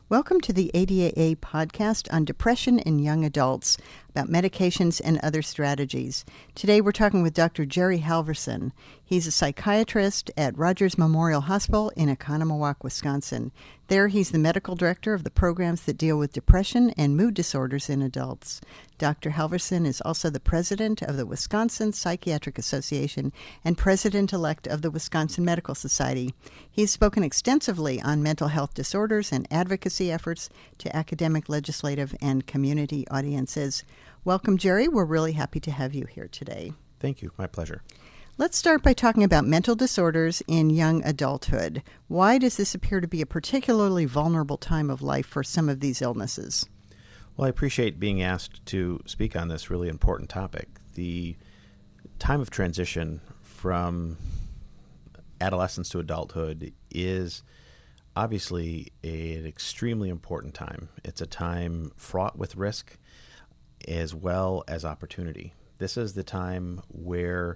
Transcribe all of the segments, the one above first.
Welcome to the ADAA podcast on depression in young adults, about medications and other strategies. Today we're talking with Dr. Jerry Halverson. He's a psychiatrist at Rogers Memorial Hospital in Oconomowoc, Wisconsin. There he's the medical director of the programs that deal with depression and mood disorders in adults. Dr. Halverson is also the president of the Wisconsin Psychiatric Association and president-elect of the Wisconsin Medical Society. He's spoken extensively on mental health disorders and advocacy efforts to academic, legislative, and community audiences. Welcome, Jerry. We're really happy to have you here today. Thank you. My pleasure. Let's start by talking about mental disorders in young adulthood. Why does this appear to be a particularly vulnerable time of life for some of these illnesses? Well, I appreciate being asked to speak on this really important topic. The time of transition from adolescence to adulthood is obviously an extremely important time. It's a time fraught with risk as well as opportunity. This is the time where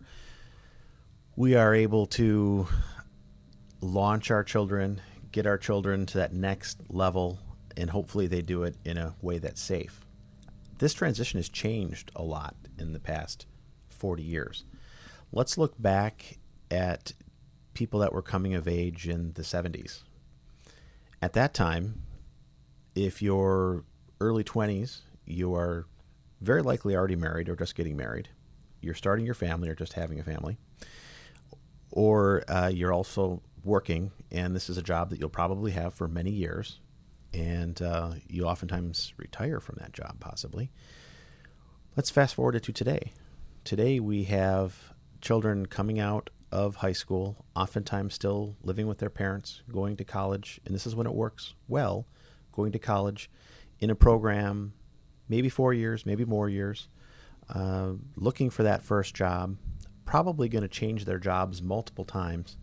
we are able to launch our children, get our children to that next level, and hopefully they do it in a way that's safe. This transition has changed a lot in the past 40 years. Let's look back at people that were coming of age in the 70s. At that time, if you're early 20s, you are very likely already married or just getting married. You're starting your family or just having a family. Or you're also working, and this is a job that you'll probably have for many years, and you oftentimes retire from that job, possibly. Let's fast forward it to today. Today we have children coming out of high school, oftentimes still living with their parents, going to college, and this is when it works well, going to college in a program, maybe 4 years, maybe more years, looking for that first job, probably going to change their jobs multiple times.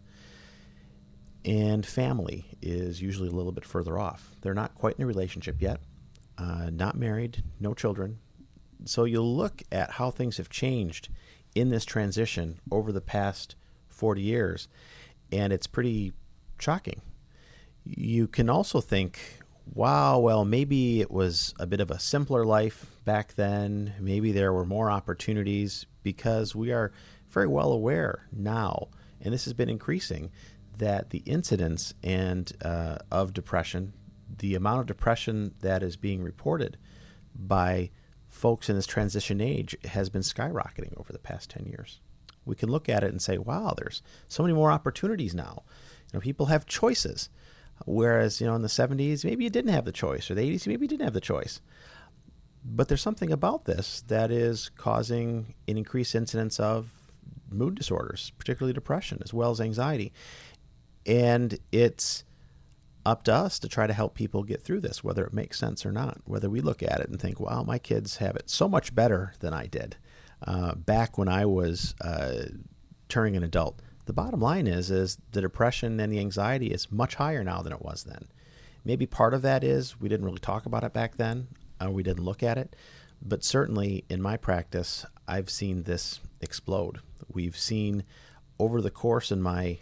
And family is usually a little bit further off. They're not quite in a relationship yet, not married, no children. So you'll look at how things have changed in this transition over the past 40 years, and it's pretty shocking. You can also think, wow, well, maybe it was a bit of a simpler life back then. Maybe there were more opportunities, because we are very well aware now, and this has been increasing, that the incidence of depression, the amount of depression that is being reported by folks in this transition age has been skyrocketing over the past 10 years. We can look at it and say, wow, there's so many more opportunities now. People have choices. Whereas, in the 70s, maybe you didn't have the choice, or the 80s, maybe you didn't have the choice. But there's something about this that is causing an increased incidence of mood disorders, particularly depression, as well as anxiety. And it's up to us to try to help people get through this, whether it makes sense or not, whether we look at it and think, wow, my kids have it so much better than I did back when I was turning an adult. The bottom line is the depression and the anxiety is much higher now than it was then. Maybe part of that is we didn't really talk about it back then, we didn't look at it, but certainly in my practice, I've seen this explode. We've seen over the course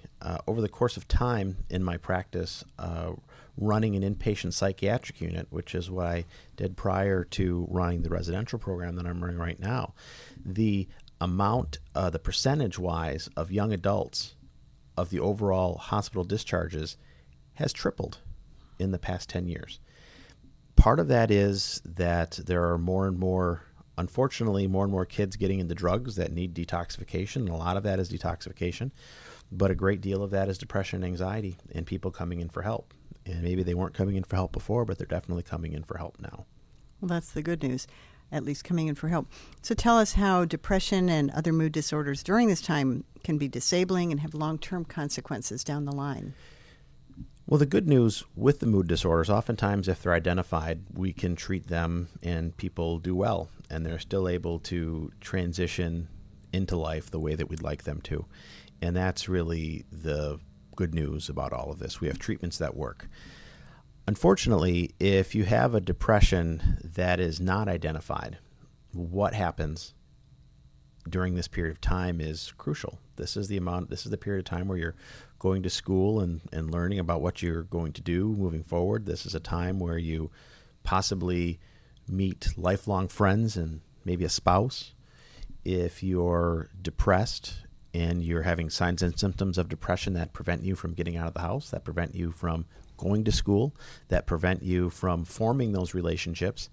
of time in my practice, running an inpatient psychiatric unit, which is what I did prior to running the residential program that I'm running right now. The amount, the percentage-wise of young adults of the overall hospital discharges has tripled in the past 10 years. Part of that is that there are more and more kids getting into drugs that need detoxification, and a lot of that is detoxification, but a great deal of that is depression and anxiety and people coming in for help. And maybe they weren't coming in for help before, but they're definitely coming in for help now. Well, that's the good news, at least coming in for help. So tell us how depression and other mood disorders during this time can be disabling and have long-term consequences down the line. Well, the good news with the mood disorders, oftentimes if they're identified, we can treat them and people do well, and they're still able to transition into life the way that we'd like them to. And that's really the good news about all of this. We have treatments that work. Unfortunately, if you have a depression that is not identified, what happens during this period of time is crucial. This is the period of time where you're going to school and learning about what you're going to do moving forward. This is a time where you possibly meet lifelong friends and maybe a spouse. If you're depressed and you're having signs and symptoms of depression that prevent you from getting out of the house, that prevent you from going to school, that prevent you from forming those relationships,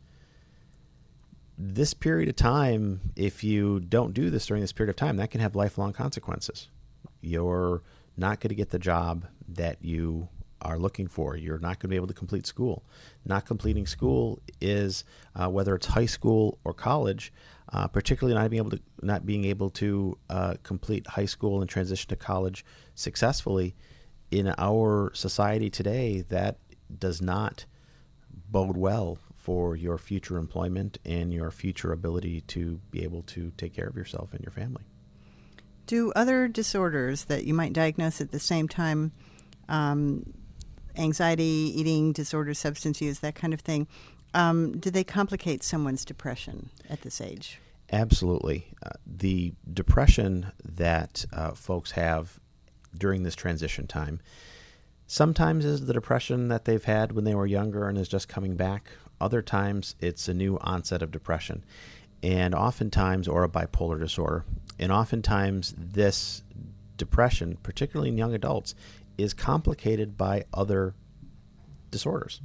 this period of time, if you don't do this during this period of time, that can have lifelong consequences. You're not going to get the job that you are looking for. You're not going to be able to complete school. Not completing school is, whether it's high school or college, particularly not being able to complete high school and transition to college successfully. In our society today, that does not bode well for your future employment and your future ability to be able to take care of yourself and your family. Do other disorders that you might diagnose at the same time, anxiety, eating disorders, substance use, that kind of thing, do they complicate someone's depression at this age? Absolutely. The depression that folks have during this transition time sometimes is the depression that they've had when they were younger and is just coming back. Other times it's a new onset of depression, and oftentimes, or a bipolar disorder. And oftentimes this depression, particularly in young adults, is complicated by other disorders.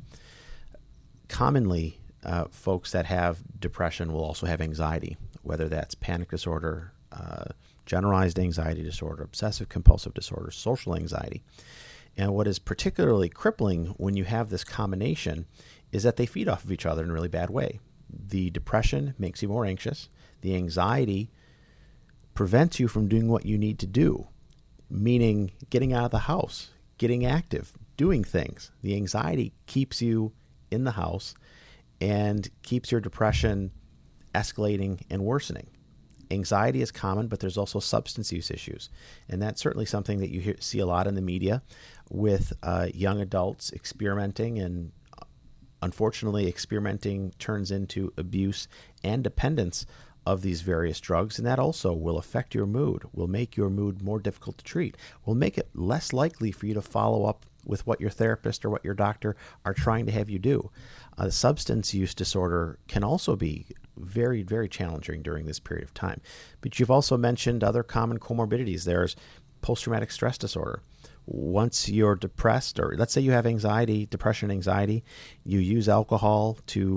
Commonly, folks that have depression will also have anxiety, whether that's panic disorder, generalized anxiety disorder, obsessive compulsive disorder, social anxiety. And what is particularly crippling when you have this combination is that they feed off of each other in a really bad way. The depression makes you more anxious. The anxiety prevents you from doing what you need to do, meaning getting out of the house, getting active, doing things. The anxiety keeps you in the house and keeps your depression escalating and worsening. Anxiety is common, but there's also substance use issues. And that's certainly something that you see a lot in the media with young adults experimenting, and unfortunately experimenting turns into abuse and dependence of these various drugs, and that also will affect your mood, will make your mood more difficult to treat, will make it less likely for you to follow up with what your therapist or what your doctor are trying to have you do. Substance use disorder can also be very, very challenging during this period of time. But you've also mentioned other common comorbidities. There's post-traumatic stress disorder. Once you're depressed, or let's say you have anxiety, depression, anxiety, you use alcohol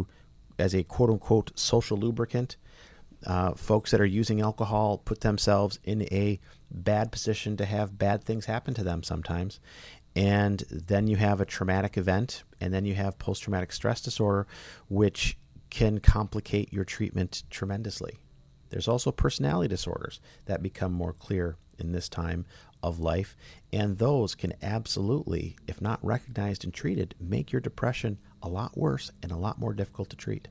as a quote-unquote social lubricant. Folks that are using alcohol put themselves in a bad position to have bad things happen to them sometimes. And then you have a traumatic event, and then you have post-traumatic stress disorder, which can complicate your treatment tremendously. There's also personality disorders that become more clear in this time of life, and those can absolutely, if not recognized and treated, make your depression a lot worse and a lot more difficult to treat.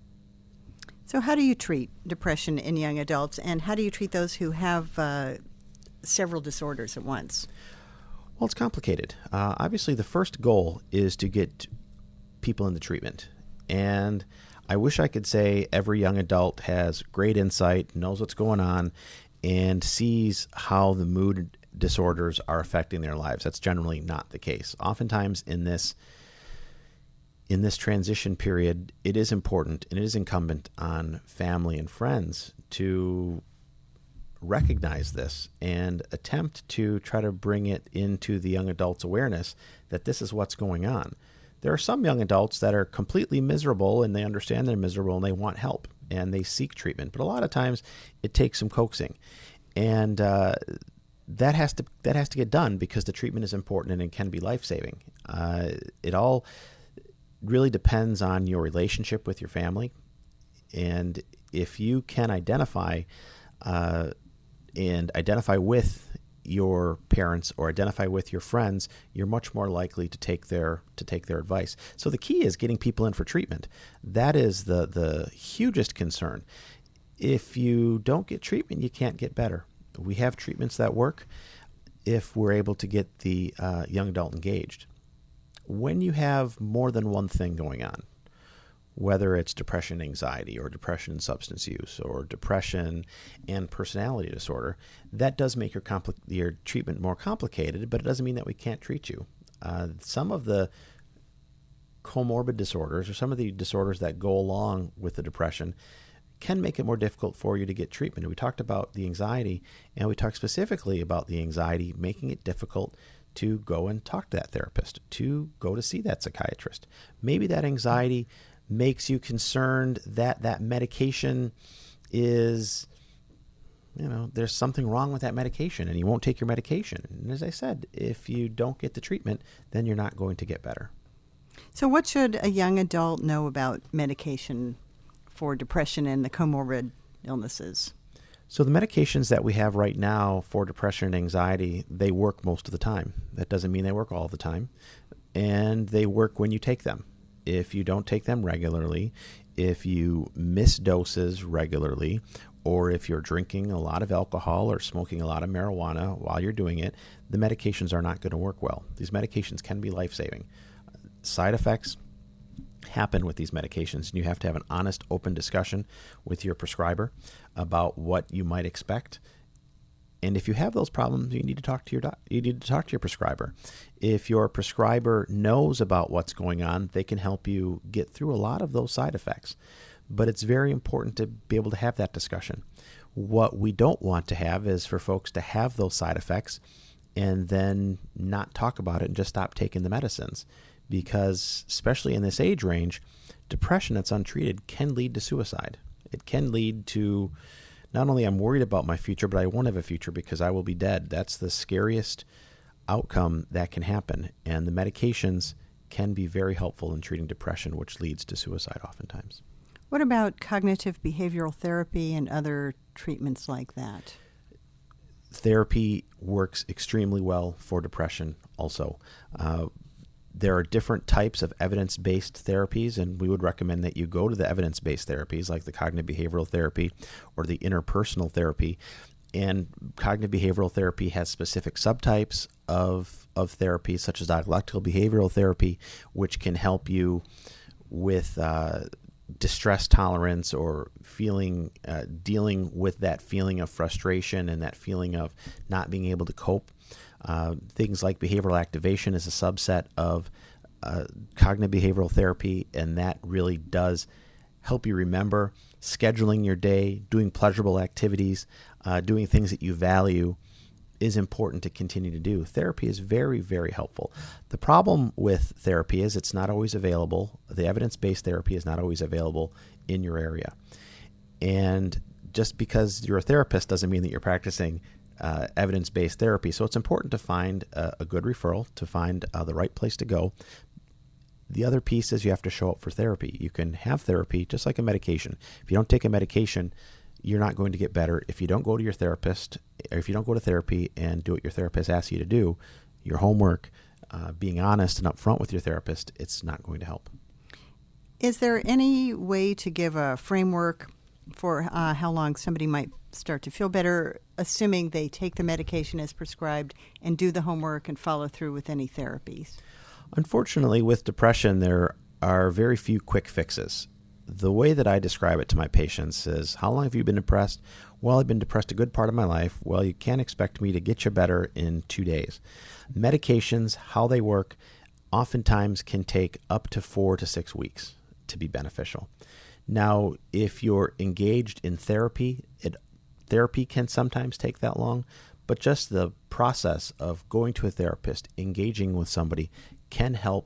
So how do you treat depression in young adults, and how do you treat those who have several disorders at once? Well, it's complicated. Obviously, the first goal is to get people into treatment. And I wish I could say every young adult has great insight, knows what's going on, and sees how the mood disorders are affecting their lives. That's generally not the case. Oftentimes in this transition period, it is important and it is incumbent on family and friends to recognize this and attempt to try to bring it into the young adult's awareness that this is what's going on. There are some young adults that are completely miserable, and they understand they're miserable and they want help and they seek treatment. But a lot of times it takes some coaxing, and that has to get done because the treatment is important and it can be life-saving. It all really depends on your relationship with your family, and if you can identify with your parents or identify with your friends, you're much more likely to take their advice. So the key is getting people in for treatment. That is the hugest concern. If you don't get treatment, you can't get better. We have treatments that work if we're able to get the young adult engaged. When you have more than one thing going on, whether it's depression, anxiety, or depression and substance use, or depression and personality disorder. That does make your treatment more complicated, but it doesn't mean that we can't treat you. Some of the comorbid disorders, or some of the disorders that go along with the depression, can make it more difficult for you to get treatment. And we talked about the anxiety, and we talked specifically about the anxiety making it difficult to go and talk to that therapist, to go to see that psychiatrist. Maybe that anxiety makes you concerned that that medication is, there's something wrong with that medication and you won't take your medication. And as I said, if you don't get the treatment, then you're not going to get better. So what should a young adult know about medication for depression and the comorbid illnesses? So the medications that we have right now for depression and anxiety, they work most of the time. That doesn't mean they work all the time. And they work when you take them. If you don't take them regularly, if you miss doses regularly, or if you're drinking a lot of alcohol or smoking a lot of marijuana while you're doing it, the medications are not going to work well. These medications can be life-saving. Side effects happen with these medications, and you have to have an honest, open discussion with your prescriber about what you might expect. And if you have those problems, you need to talk to your prescriber. If your prescriber knows about what's going on, they can help you get through a lot of those side effects. But it's very important to be able to have that discussion. What we don't want to have is for folks to have those side effects and then not talk about it and just stop taking the medicines. Because especially in this age range, depression that's untreated can lead to suicide. It can lead to, not only I'm worried about my future, but I won't have a future because I will be dead. That's the scariest outcome that can happen. And the medications can be very helpful in treating depression, which leads to suicide oftentimes. What about cognitive behavioral therapy and other treatments like that? Therapy works extremely well for depression also. There are different types of evidence-based therapies, and we would recommend that you go to the evidence-based therapies like the cognitive behavioral therapy or the interpersonal therapy. And cognitive behavioral therapy has specific subtypes of therapy, such as dialectical behavioral therapy, which can help you with distress tolerance or dealing with that feeling of frustration and that feeling of not being able to cope. Things like behavioral activation is a subset of cognitive behavioral therapy, and that really does help you remember scheduling your day, doing pleasurable activities, doing things that you value is important to continue to do. Therapy is very, very helpful. The problem with therapy is it's not always available. The evidence-based therapy is not always available in your area. And just because you're a therapist doesn't mean that you're practicing evidence-based therapy. So it's important to find a good referral, to find the right place to go. The other piece is you have to show up for therapy. You can have therapy just like a medication. If you don't take a medication, you're not going to get better. If you don't go to your therapist, or if you don't go to therapy and do what your therapist asks you to do, your homework, being honest and upfront with your therapist, it's not going to help. Is there any way to give a framework for how long somebody might start to feel better, assuming they take the medication as prescribed and do the homework and follow through with any therapies? Unfortunately, with depression, there are very few quick fixes. The way that I describe it to my patients is, how long have you been depressed? Well, I've been depressed a good part of my life. Well, you can't expect me to get you better in 2 days. Medications, how they work, oftentimes can take up to 4 to 6 weeks to be beneficial. Now, if you're engaged in therapy, therapy can sometimes take that long, but just the process of going to a therapist, engaging with somebody, can help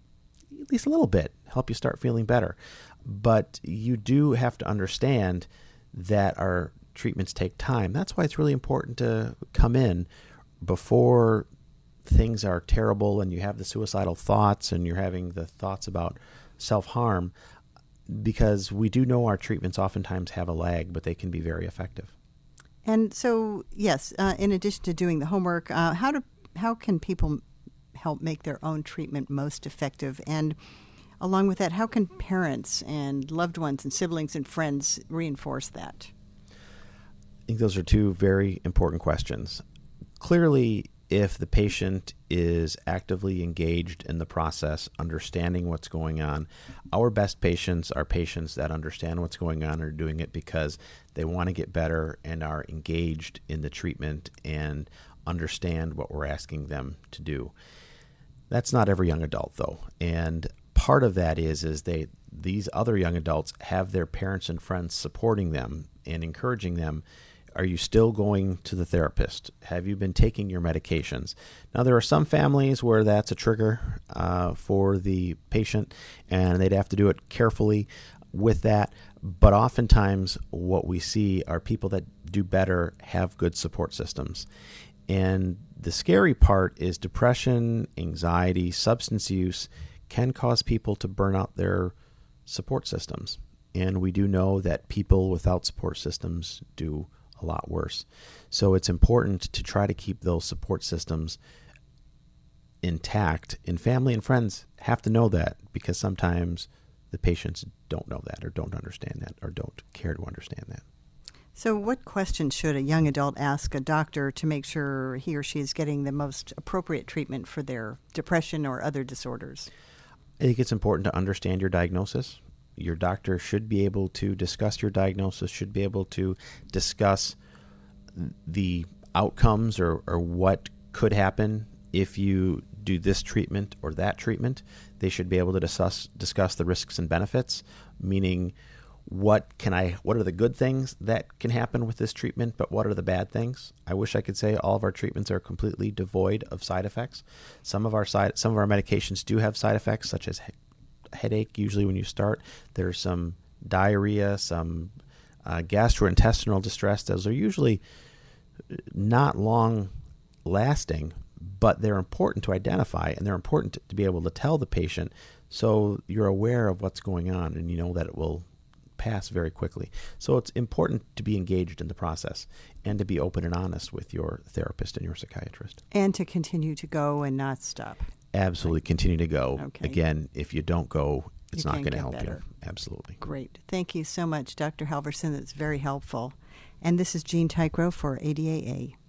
at least a little bit, help you start feeling better. But you do have to understand that our treatments take time. That's why it's really important to come in before things are terrible and you have the suicidal thoughts and you're having the thoughts about self-harm, because we do know our treatments oftentimes have a lag, but they can be very effective. And so, yes, in addition to doing the homework, how can people help make their own treatment most effective? And along with that, how can parents and loved ones and siblings and friends reinforce that? I think those are two very important questions. Clearly, if the patient is actively engaged in the process, understanding what's going on. Our best patients are patients that understand what's going on and are doing it because they want to get better and are engaged in the treatment and understand what we're asking them to do. That's not every young adult, though. And part of that is these other young adults have their parents and friends supporting them and encouraging them. Are you still going to the therapist? Have you been taking your medications? Now, there are some families where that's a trigger for the patient, and they'd have to do it carefully with that. But oftentimes what we see are people that do better have good support systems. And the scary part is depression, anxiety, substance use can cause people to burn out their support systems. And we do know that people without support systems do a lot worse. So it's important to try to keep those support systems intact. And family and friends have to know that, because sometimes the patients don't know that or don't understand that or don't care to understand that. So what questions should a young adult ask a doctor to make sure he or she is getting the most appropriate treatment for their depression or other disorders? I think it's important to understand your diagnosis. Your doctor should be able to discuss your diagnosis, should be able to discuss the outcomes or what could happen if you do this treatment or that treatment. They should be able to discuss the risks and benefits, meaning what are the good things that can happen with this treatment, but what are the bad things? I wish I could say all of our treatments are completely devoid of side effects. Some of our medications do have side effects, such as headache. Usually when you start, there's some diarrhea, some gastrointestinal distress. Those are usually not long lasting, but they're important to identify, and they're important to be able to tell the patient so you're aware of what's going on and you know that it will pass very quickly. So it's important to be engaged in the process and to be open and honest with your therapist and your psychiatrist. And to continue to go and not stop. Absolutely. Right. Continue to go. Okay. Again, if you don't go, it's not going to help better. you. Absolutely. Great. Thank you so much, Dr. Halverson. That's very helpful. And this is Jean Tycrow for ADAA.